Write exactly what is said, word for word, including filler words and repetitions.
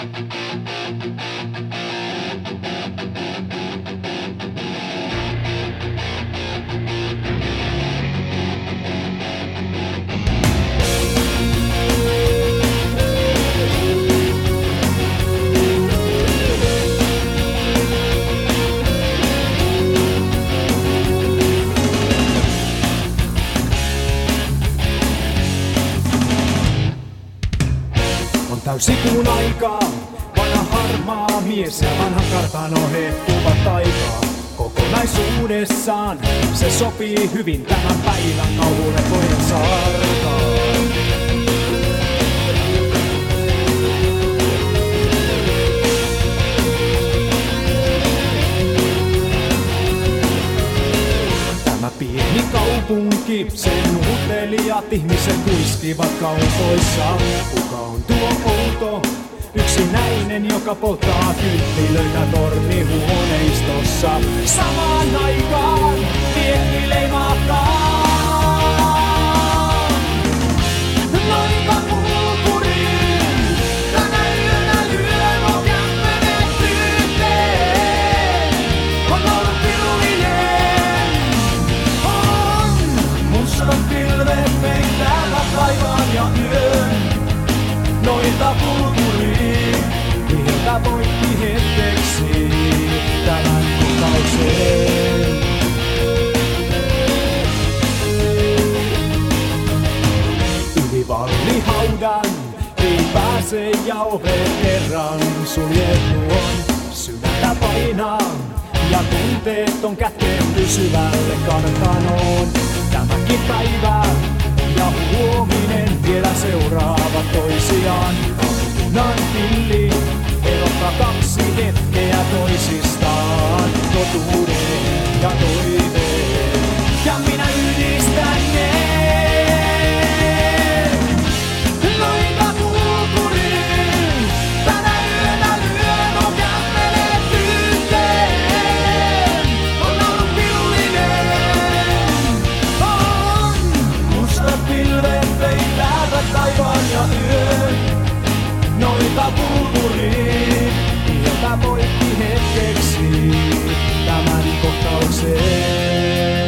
Täysikuun aikaa, vanha harmaa mies ja vanha kartano hehkuvat taikaa. Kokonaisuudessaan se sopii hyvin tämän päivän kauhulle toinen sarkaan. Tämä pieni kaupunki, sen uteliaat ihmiset kuiskivat kaupoissa. Kuka on tuo outo, yksinäinen, joka polttaa kynttilöitä tornihuoneistossa? Samaan aikaan viekki leimahtaa. Noinpa kulkuriin, tänä yönä lyö mun kämmenet yhteen. On ollut pirullinen, on mustat pilvet peittävät taivaan ja yön. Noita kulkuriin, miltä voitti hetkeksi tämän kohtauksen. Yli vallihaudan ei pääse ja ovet kerran suljettu on. Sydäntä painaa ja tunteet on kätketty syvälle kartanoon. Tämäkin päivä ja huominen vielä seuraavat toisiaan. Kaupunnan pilli erottaa kaksi hetkeä toisistaan. Totuuden ja toiveen, ja minä yhdistän ne. Noita kulkuriin, tänä yönä lyö mun kämmenet yhteen. On ollut pirullinen, on mustat pilvet peittävät taivaan ja yön. Noita kulkuriin, jota voitti hetkeksi tämän kohtauksen.